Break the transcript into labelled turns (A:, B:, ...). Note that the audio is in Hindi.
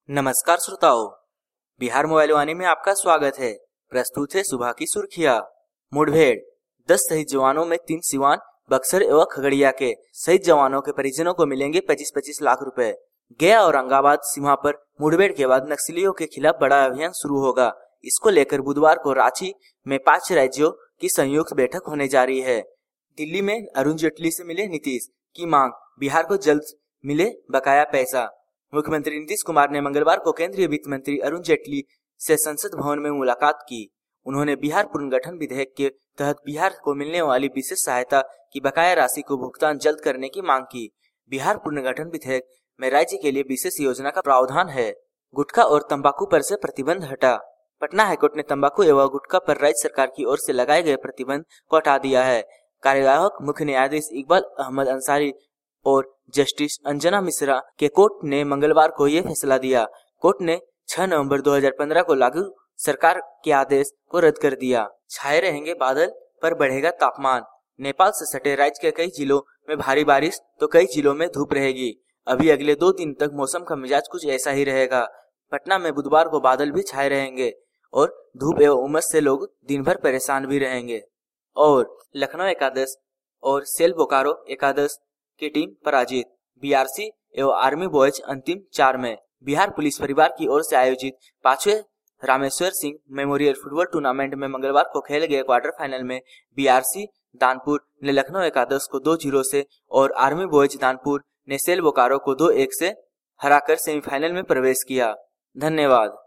A: नमस्कार श्रोताओं, बिहार मोबाइल वाणी में आपका स्वागत है। प्रस्तुत है सुबह की सुर्खियां। मुठभेड़, 10 शहीद जवानों में 3 सिवान, बक्सर एवं खगड़िया के। शहीद जवानों के परिजनों को मिलेंगे 25-25 लाख रुपए। गया और औरंगाबाद सीमा पर मुठभेड़ के बाद नक्सलियों के खिलाफ बड़ा अभियान शुरू होगा। इसको लेकर बुधवार को रांची में 5 राज्यों की संयुक्त बैठक होने जा रही है। दिल्ली में अरुण जेटली से मिले नीतीश की मांग, बिहार को जल्द मिले बकाया पैसा। मुख्यमंत्री नीतीश कुमार ने मंगलवार को केंद्रीय वित्त मंत्री अरुण जेटली से संसद भवन में मुलाकात की। उन्होंने बिहार पुनर्गठन विधेयक के तहत बिहार को मिलने वाली विशेष सहायता की बकाया राशि को भुगतान जल्द करने की मांग की। बिहार पुनर्गठन विधेयक में राज्य के लिए विशेष योजना का प्रावधान है। गुटखा और तंबाकू पर से प्रतिबंध हटा। पटना हाईकोर्ट ने तंबाकू एवं गुटखा पर राज्य सरकार की ओर से लगाए गए प्रतिबंध को हटा दिया है। कार्यवाहक मुख्य न्यायाधीश इकबाल अहमद अंसारी और जस्टिस अंजना मिश्रा के कोर्ट ने मंगलवार को यह फैसला दिया। कोर्ट ने 6 नवंबर 2015 को लागू सरकार के आदेश को रद्द कर दिया। छाए रहेंगे बादल पर बढ़ेगा तापमान। नेपाल से सटे राज्य के कई जिलों में भारी बारिश तो कई जिलों में धूप रहेगी। अभी अगले 2 दिन तक मौसम का मिजाज कुछ ऐसा ही रहेगा। पटना में बुधवार को बादल भी छाए रहेंगे और धूप एवं उमस से लोग दिन भर परेशान भी रहेंगे। और लखनऊ एकादश और सेल बोकारो एकादश की टीम पराजित। बीआरसी एवं आर्मी बॉयज अंतिम 4 में। बिहार पुलिस परिवार की ओर से आयोजित 5वें Rameshwar Singh memorial football tournament में मंगलवार को खेले गए क्वार्टर फाइनल में बीआरसी दानपुर ने लखनऊ एकादश को 2-0 से और आर्मी बॉयज दानपुर ने सेल बोकारो को 2-1 से हराकर सेमीफाइनल में प्रवेश किया। धन्यवाद।